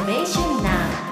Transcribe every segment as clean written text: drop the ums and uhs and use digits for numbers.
Innovation Now。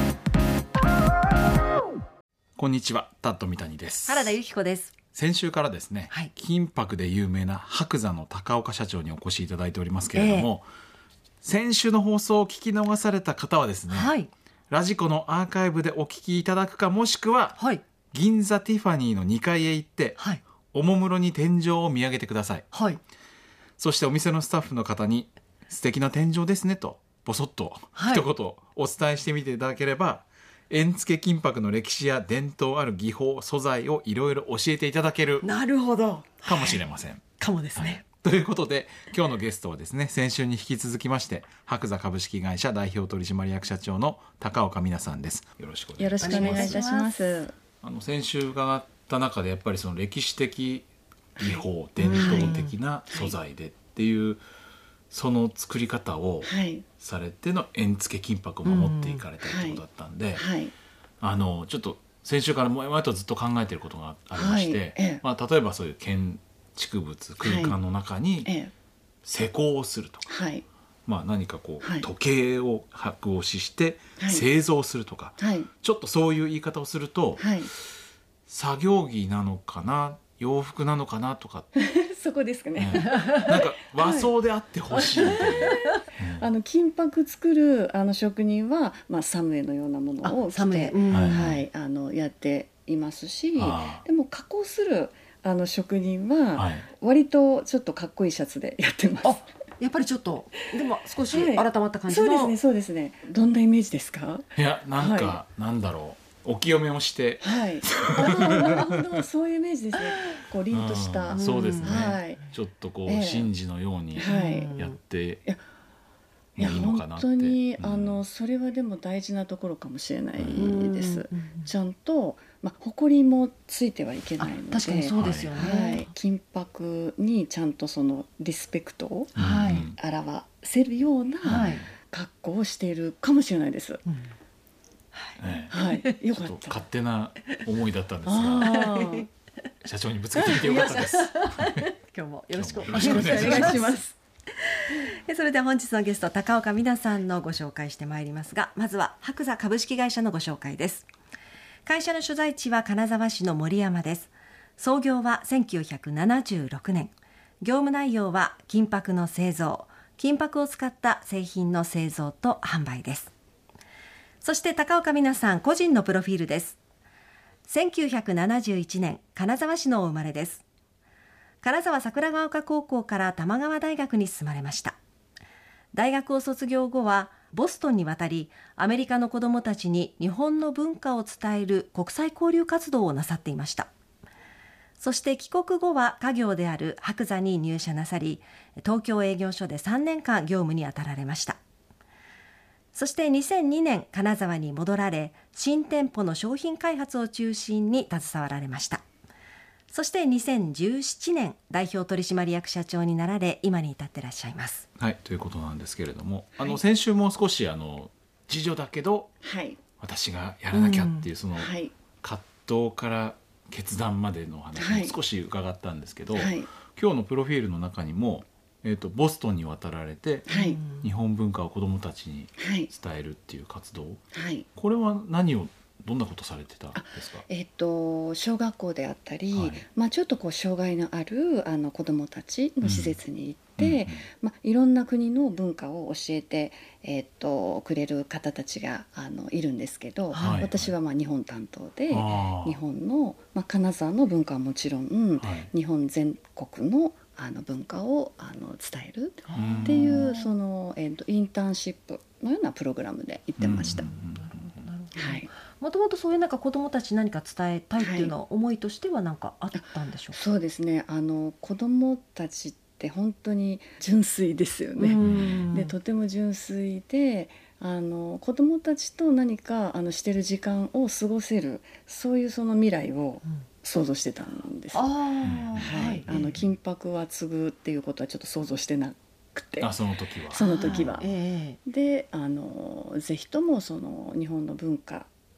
こんにちは、タッド三谷です。 原田由紀子です。 先週からですね、 はい、 金箔で有名な白座の高岡社長にお越しいただいておりますけれども、先週の放送を聞き逃された方はですね、 はい、 ラジコのアーカイブでお聞きいただくか、もしくは、 はい、 銀座ティファニーの2階へ行って、 はい、 おもむろに天井を見上げてください。 はい、 そしてお店のスタッフの方に素敵な天井ですねとボソッと一言お伝えしてみていただければ、円付け金箔の歴史や伝統ある技法素材をいろいろ教えていただけるなるほどかもしれません、 かもですね、 はい、ということで今日のゲストはですね、先週に引き続きまして白座株式会社代表取締役社長の高岡美奈さんです。よろしくお願いします。 よろしくお願いいたします。 先週伺った中でやっぱりその歴史的技法、伝統的な素材でっていう、その作り方をされての円付け金箔を守っていかれたってことだったんで、ちょっと先週から前とずっと考えていることがありまして、例えばそういう建築物空間の中に施工をするとか、何かこう、時計を白押しして製造するとか、ちょっとそういう言い方をすると、作業着なのかな洋服なのかなとかそこですかね、 なんか和装であってほしいみたいな、 金箔作る職人は、サムエのようなものを着て、やっていますし、でも加工する職人は割とちょっとかっこいいシャツでやってます。 やっぱりちょっとでも少し改まった感じの、 そうですね。どんなイメージですか？ いや、なんか、なんだろう、お清めをして、 なるほど、そういうイメージですね。こう凛とした、 そうですね、ちょっとこう、神事のようにやってもいいのかなって。 本当にそれはでも大事なところかもしれないです。ちゃんと埃もついてはいけないので、 確かにそうですよね、 金箔にちゃんとそのリスペクトを表せるような格好をしているかもしれないです。よかった。 勝手な思いだったんですが社長にぶつけてみてよかったです今日もよろしくお願いします。 それでは本日のゲスト高岡美奈さんのご紹介してまいりますが、まずは白座株式会社のご紹介です。会社の所在地は金沢市の森山です。創業は1976年。業務内容は金箔の製造、金箔を使った製品の製造と販売です。そして高岡美奈さん個人のプロフィールです。1971年金沢市のお生まれです。金沢桜ヶ丘高校から玉川大学に進まれました。大学を卒業後はボストンに渡り、アメリカの子どもたちに日本の文化を伝える国際交流活動をなさっていました。そして帰国後は家業である白座に入社なさり、東京営業所で3年間業務に当たられました。そして2002年金沢に戻られ、新店舗の商品開発を中心に携わられました。そして2017年代表取締役社長になられ、今に至ってらっしゃいます。 はい、ということなんですけれども、先週も少し次女だけど、私がやらなきゃっていうその葛藤から決断までの話も少し伺ったんですけど、今日のプロフィールの中にも、ボストンに渡られて、日本文化を子どもたちに伝えるっていう活動、これはどんなことされてたんですか？ 小学校であったり、ちょっとこう障害のある子どもたちの施設に行って、いろんな国の文化を教えて、くれる方たちがいるんですけど、私は日本担当で、日本の、金沢の文化はもちろん、日本全国の文化を伝えるっていうその、インターンシップのようなプログラムで行ってました。 もともとそういう子どもたち何か伝えたいっていうのは思いとしては何かあったんでしょうか？ そうですね、子どもたちって本当に純粋ですよね。でとても純粋で、子どもたちと何かしてる時間を過ごせる、そういうその未来を想像してたんです。金箔は継ぐっていうことはちょっと想像してなくて、 その時は、 でぜひともその日本の文化を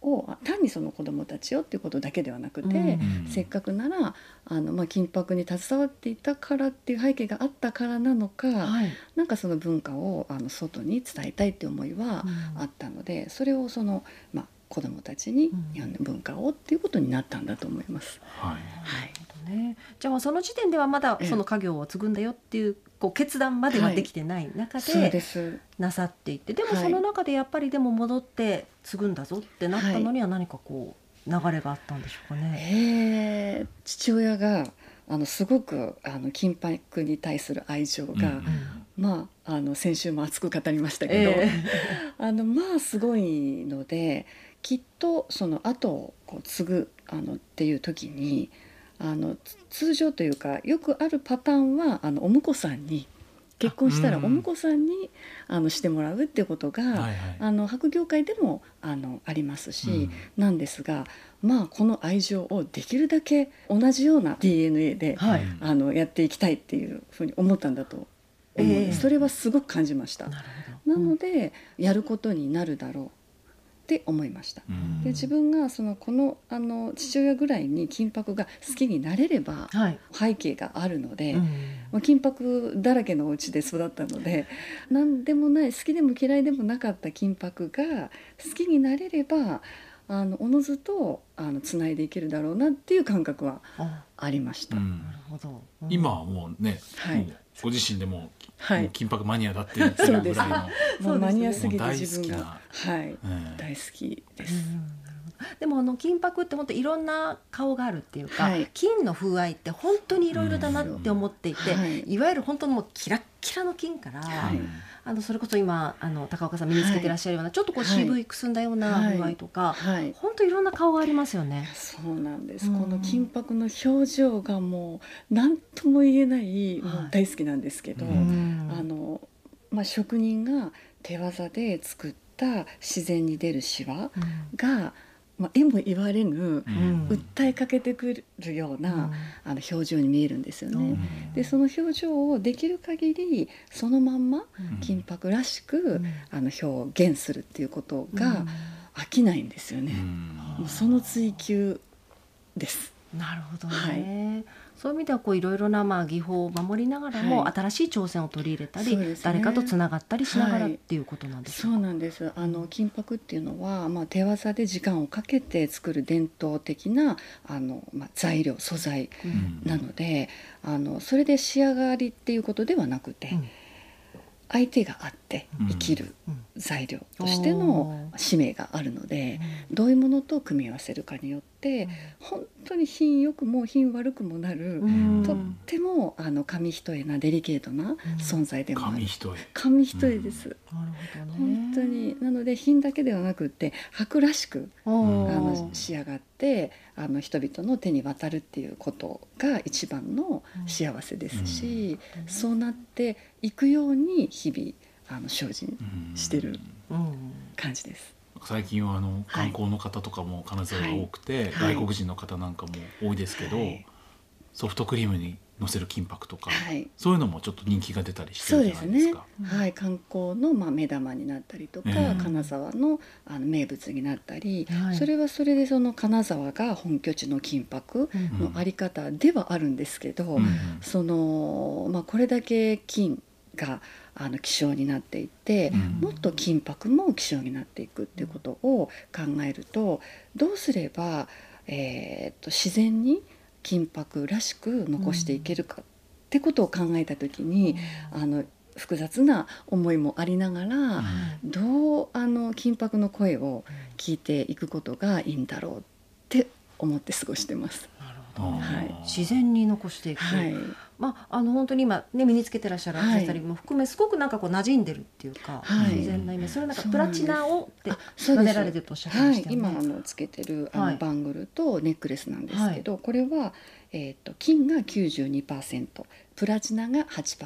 を単にその子どもたちよっていうことだけではなくて、せっかくなら金箔に携わっていたからっていう背景があったからなのか、なんかその文化を外に伝えたいっていう思いはあったので、それをその、子どもたちに日本の文化をっていうことになったんだと思います。 じゃあその時点ではまだその家業を継ぐんだよっていう、決断まではできてない中でなさっていて、でもその中でやっぱりでも戻って継ぐんだぞってなったのには何か流れがあったんでしょうかね。 父親がすごく金箔に対する愛情が、先週も熱く語りましたけど、すごいので、きっとその後を継ぐっていう時に通常というかよくあるパターンはお婿さんに結婚したらお婿さんにしてもらうっていうことが、博業界でもありますし、なんですが、この愛情をできるだけ同じような DNA で、やっていきたいっていうふうに思ったんだと思う、それはすごく感じました。なのでやることになるだろうって思いました。で自分がこの父親ぐらいに金箔が好きになれれば、背景があるので、金箔だらけのお家で育ったので、何でもない好きでも嫌いでもなかった金箔が好きになれればおのずとつないでいけるだろうなっていう感覚はありました。なるほど。今はもうね、もうご自身でも金箔マニアだって言ってるぐらいの、 もうマニアすぎて大自分が好きな、 大好きです。 でも金箔って本当いろんな顔があるっていうか、金の風合いって本当にいろいろだなって思っていて、いわゆる本当にもうキラッキラの金から、それこそ今高岡さん身につけてらっしゃるような、ちょっと渋いくすんだような風合いとか、本当いろんな顔がありますよね。 そうなんです。この金箔の表情がもう何とも言えない、もう大好きなんですけど、職人が手技で作った自然に出るシワが、絵も言われぬ、訴えかけてくるような、表情に見えるんですよね。でその表情をできる限りそのまんま金箔らしく、表現するっていうことが飽きないんですよね。もうその追求です。 なるほどね。そういう意味ではいろいろな技法を守りながらも、新しい挑戦を取り入れたり、誰かとつながったりしながらっていうことなんでしょうか。 そうなんです。金箔っていうのは、手技で時間をかけて作る伝統的な材料素材なので、それで仕上がりっていうことではなくて、相手があって生きる材料としての使命があるので、どういうものと組み合わせるかによって本当に品良くも品悪くもなる、とっても紙一重なデリケートな存在でもある。紙一重です。本当になので品だけではなくって箔らしく仕上がって人々の手に渡るっていうことが一番の幸せですし、そうなっていくように日々精進してる感じです。 最近は観光の方とかも金沢が多くて、外国人の方なんかも多いですけど、ソフトクリームに乗せる金箔とか、そういうのもちょっと人気が出たりしてるじゃないですか。 観光の目玉になったりとか、金沢の名物になったり、それはそれでその金沢が本拠地の金箔のあり方ではあるんですけど、これだけ金が希少になっていて、もっと金箔も希少になっていくっていうことを考えると、どうすれば、自然に金箔らしく残していけるかってことを考えた時に、複雑な思いもありながら、どう金箔の声を聞いていくことがいいんだろうって思って過ごしてます。 自然に残していく、本当に今、身につけてらっしゃるアクセサリーも含め、すごくなんか馴染んでるっていうか、自然なイメージ。それなんかプラチナをって撫でられてるとおっしゃってましたよね。 今つけてるバングルとネックレスなんですけど、これは、金が 92%、プラチナが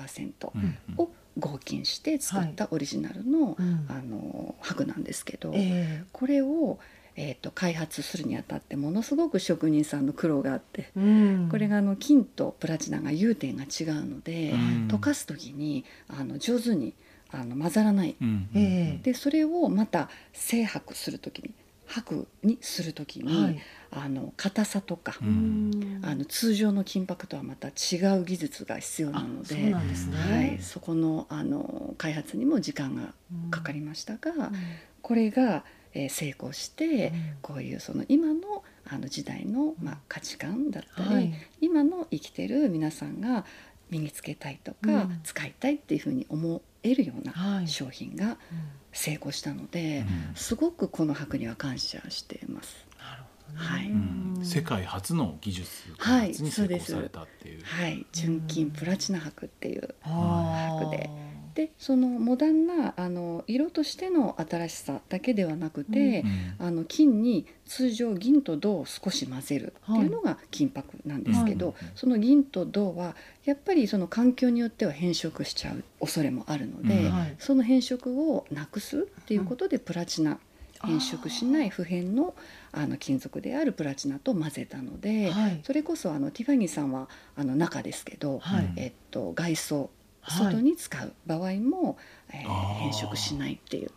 8% を合金して作ったオリジナルの、箔なんですけど、これを開発するにあたってものすごく職人さんの苦労があって、これが金とプラチナが融点が違うので、溶かす時に上手に混ざらない、でそれをまた精白する時に箔にするときに、硬さとか、通常の金箔とはまた違う技術が必要なので、 そうなんですね。 そこの、開発にも時間がかかりましたが、これが、成功して、こういうその今の、時代の、価値観だったり、今の生きてる皆さんが身につけたいとか、使いたいっていうふうに思えるような商品が成功したので、すごくこの箔には感謝しています。 世界初の技術開発に成功されたっていう、 純金プラチナ箔っていう箔で、そのモダンな色としての新しさだけではなくて、金に通常銀と銅を少し混ぜるっていうのが金箔なんですけど、その銀と銅はやっぱりその環境によっては変色しちゃう恐れもあるので、その変色をなくすっていうことでプラチナ、変色しない不変の金属であるプラチナと混ぜたので、それこそティファニーさんは中ですけど、外装外に使う場合も、変色しないっていう。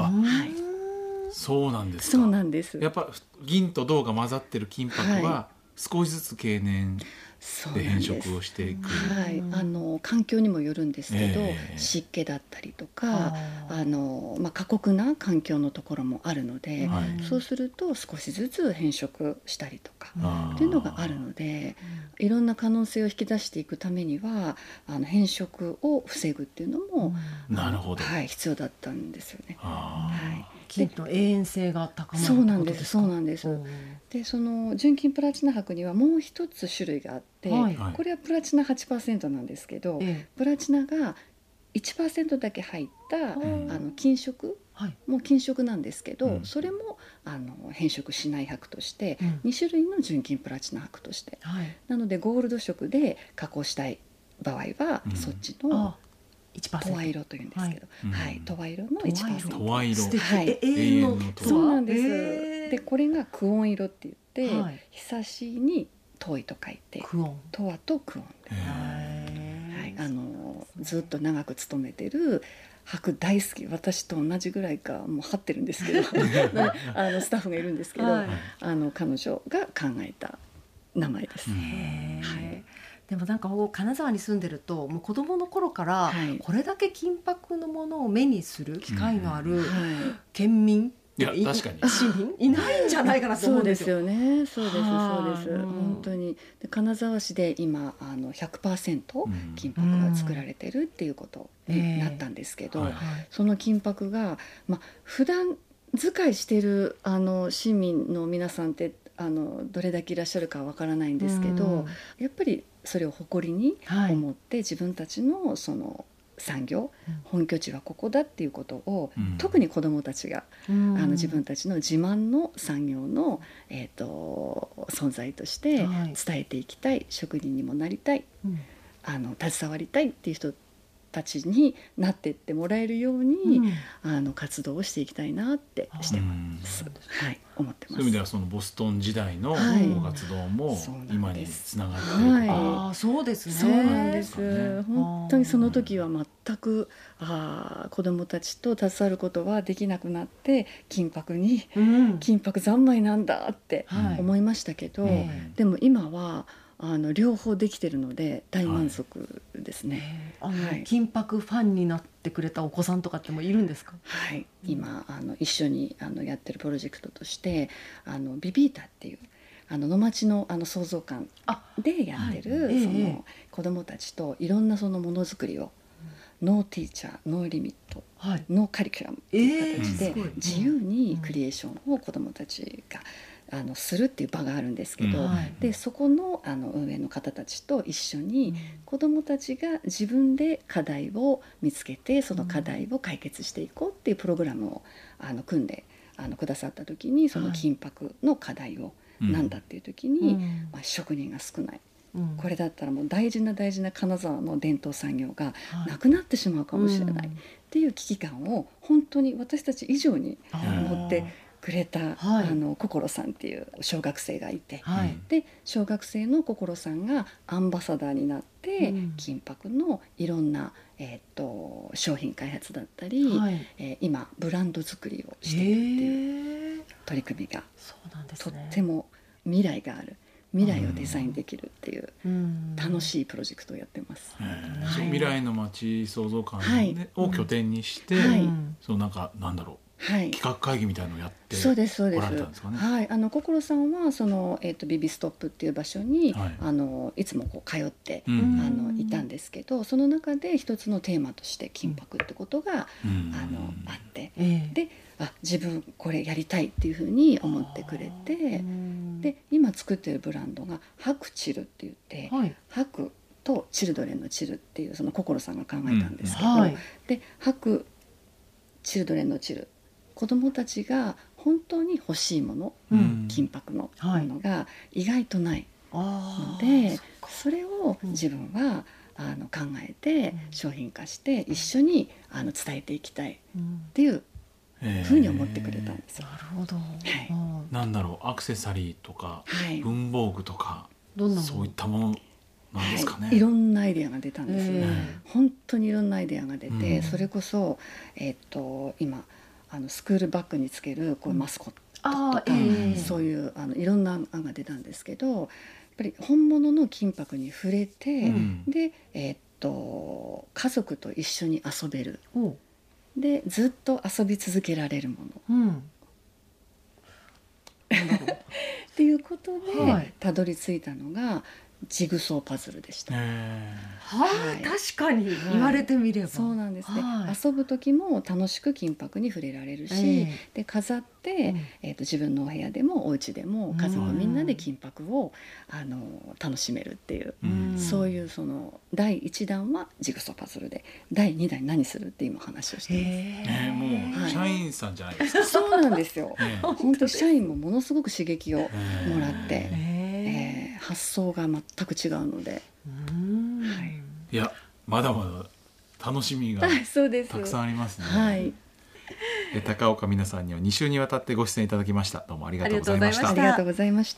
そうなんですか。 そうなんです。 やっぱ銀と銅が混ざってる金箔は少しずつ経年で変色をしていく。 環境にもよるんですけど、湿気だったりとか過酷な環境のところもあるので、そうすると少しずつ変色したりとかっていうのがあるので、いろんな可能性を引き出していくためには変色を防ぐっていうのも、 なるほど、 必要だったんですよね。 金の永遠性が高まるってことですか？ そうなんです。でその純金プラチナ箔にはもう一つ種類があって、これはプラチナ 8% なんですけど、プラチナが 1% だけ入った金色、もう金色なんですけど、それも変色しない箔として2種類の純金プラチナ箔として、なのでゴールド色で加工したい場合は、そっちのトワ色というんですけど、トワ色の 1%。 トワ色、 永遠のトワ。 そうなんです。でこれがクオン色って言って、久しに遠いと書いてトワとクオンで、ずっと長く勤めてる箔大好き、私と同じぐらいかもう張ってるんですけどスタッフがいるんですけど、彼女が考えた名前です。 でもなんか金沢に住んでるともう子供の頃からこれだけ金箔のものを目にする機会のある県民、 いや確かに市民いないんじゃないかなと思うんですよ。 そうですよね。そうです本当に。で金沢市で今100% 金箔が作られてるっていうことになったんですけど、その金箔が普段使いしてる市民の皆さんってどれだけいらっしゃるかわからないんですけど、やっぱりそれを誇りに思って自分たちのその産業、本拠地はここだっていうことを、特に子どもたちが自分たちの自慢の産業の、存在として伝えていきたい、職人にもなりたい、携わりたいっていう人たちになっていってもらえるように、活動をしていきたいなってしてます。思ってます。 そういう意味ではそのボストン時代の活動も今につながっている。 そうですね。 そうなんです。本当にその時は全く子どもたちと携わることはできなくなって、金箔に、金箔三昧なんだって思いましたけど、でも今は両方できてるので大満足ですね。 金箔ファンになってくれたお子さんとかってもいるんですか？ 今一緒にやってるプロジェクトとしてビビータっていう野町の創造館でやってる、その子どもたちといろんなそのものづくりを、ノーティーチャー、ノーリミット、ノーカリキュラムっていう形で自由にクリエーションを子どもたちがするっていう場があるんですけど、でそこの運営の方たちと一緒に子どもたちが自分で課題を見つけて、その課題を解決していこうっていうプログラムを組んでくださった時に、その金箔の課題をなんだっていう時に、職人が少ない、これだったらもう大事な金沢の伝統産業がなくなってしまうかもしれないっていう危機感を本当に私たち以上に持ってくれた、心さんっていう小学生がいて、で小学生の心さんがアンバサダーになって、金箔のいろんな、商品開発だったり、今ブランド作りをしているっていう。 取り組みが、 そうなんですとっね、 ても未来がある、未来をデザインできるっていう楽しいプロジェクトをやってます。 そう未来の街創造館、を拠点にして、そのなんだろう、企画会議みたいなのをやってそうですそうです。 来られたんですかね。 はい、心さんはその、ビビストップっていう場所に、いつもこう通って、いたんですけど、その中で一つのテーマとして金箔ってことが、あって、で自分これやりたいっていうふうに思ってくれて、で今作ってるブランドがハクチルって言って、ハクとチルドレンのチルっていうその心さんが考えたんですけど、でハクチルドレンのチル、子どもたちが本当に欲しいもの、金箔のものが意外とないので、それを自分は考えて商品化して一緒に伝えていきたいっていうふうに思ってくれたんですよ。 なるほど、 なんだろう、アクセサリーとか、文房具とか、そういったものなんですかね。 いろんなアイデアが出たんですよ。本当にいろんなアイデアが出て、それこそ、今スクールバッグにつけるこうマスコットとか、そういういろんな案が出たんですけど、やっぱり本物の金箔に触れて、で、家族と一緒に遊べる、でずっと遊び続けられるもの、っていうことでたどり着いたのがジグソーパズルでした。 確かに言われてみれば、 そうなんですね。遊ぶ時も楽しく金箔に触れられるし、で飾って、自分のお部屋でもお家でも家族みんなで金箔を楽しめるっていう、そういうその第1弾はジグソーパズルで、第2弾何するって今話をしてます。 もう社員さんじゃないですか。 そうなんですよ。本当社員もものすごく刺激をもらって、発想が全く違うので、 いやまだまだ楽しみがたくさんありますね。高岡美奈さんには2週にわたってご出演いただきました。どうもありがとうございました。 ありがとうございました。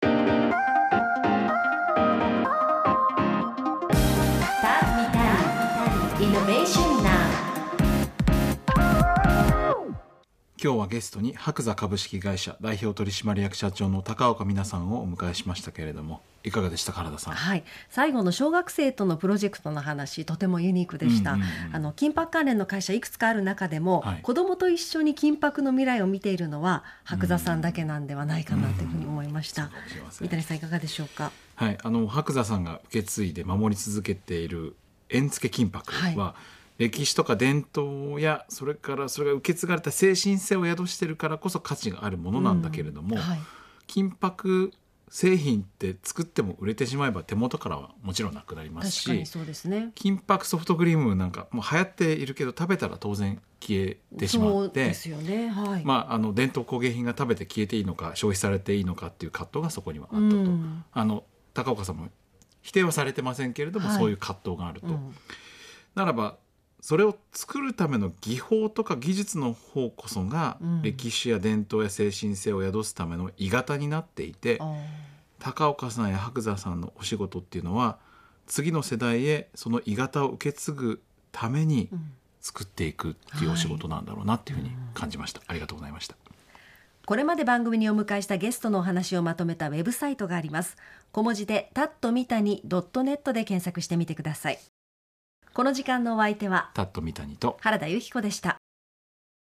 今日はゲストに白座株式会社代表取締役社長の高岡美奈さんをお迎えしましたけれども、いかがでしたか、原田さん。 最後の小学生とのプロジェクトの話、とてもユニークでした。金箔関連の会社いくつかある中でも、子どもと一緒に金箔の未来を見ているのは白座さんだけなんではないかなというふうに思いました。三谷さんいかがでしょうか。 白座さんが受け継いで守り続けている縁付金箔は、歴史とか伝統やそれからそれが受け継がれた精神性を宿しているからこそ価値があるものなんだけれども、金箔製品って作っても売れてしまえば手元からはもちろんなくなりますし、金箔ソフトクリームなんかもう流行っているけど食べたら当然消えてしまって、伝統工芸品が食べて消えていいのか消費されていいのかっていう葛藤がそこにはあったと、高岡さんも否定はされてませんけれども、そういう葛藤があると、ならばそれを作るための技法とか技術の方こそが、歴史や伝統や精神性を宿すための鋳型になっていて、高岡さんや白座さんのお仕事っていうのは次の世代へその鋳型を受け継ぐために作っていくっていうお仕事なんだろうなっていうふうに感じました。ありがとうございました。 これまで番組にお迎えしたゲストのお話をまとめたウェブサイトがあります。小文字でtattomitani.net で検索してみてください。この時間のお相手はタット三谷と原田由紀子でした。